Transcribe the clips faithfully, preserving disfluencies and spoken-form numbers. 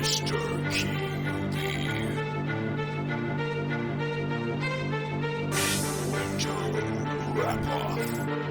Mister King Bee. Winter wrap-off.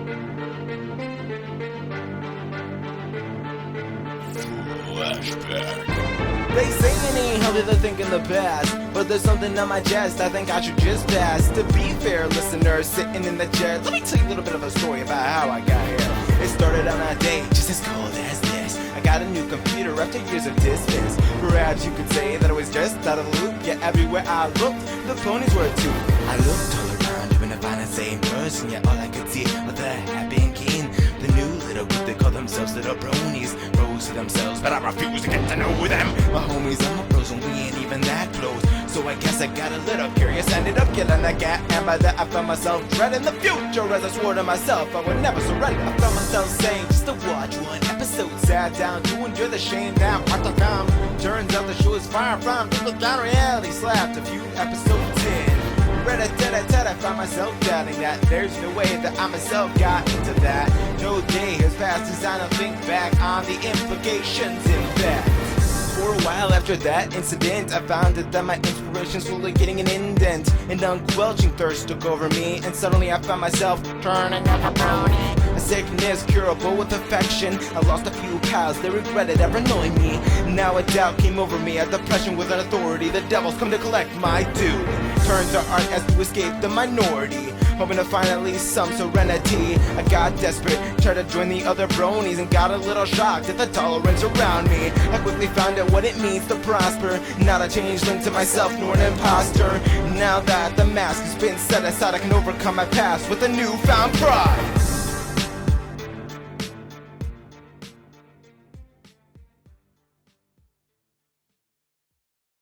Flashback. They say it ain't healthy to think in the past, but there's something on my chest I think I should just pass. To be fair, listeners sitting in the chair, let me tell you a little bit of a story about how I got here. It started on a day just as cold as this. I got a new computer after years of distance. Perhaps you could say that I was just out of the loop. Yeah, everywhere I looked, the ponies were too. I looked all around, trying to find the same person. Yeah, all I could see was the happy and keen. The new little group, they call themselves little bronies. Rose to themselves, but I refuse to get to know them. My homies are my bros and we ain't even that close. So I guess I got a little curious, ended up killing a cat. And by that I found myself dreading the future as I swore to myself I would never surrender. I found myself saying just to watch one episode. Sat down to enjoy the shame down part to come. Turns out the show is far from people down reality. Slapped a few episodes in. Rat-a-tat-a-tat, I find myself doubting that there's no way that I myself got into that. No day has passed since I don't think back on the implications in fact. For a while after that incident, I found it that my inspiration slowly getting an indent. An unquenching thirst took over me, and suddenly I found myself turning up a brownie. A sickness curable with affection. I lost a few pals, they regretted ever knowing me. Now a doubt came over me, a depression with an authority. The devil's come to collect my due. Turned to art as to escape the minority, hoping to find at least some serenity. I got desperate, tried to join the other bronies, and got a little shocked at the tolerance around me. I quickly found out what it means to prosper, not a changeling to myself nor an imposter. Now that the mask has been set aside, I can overcome my past with a newfound pride.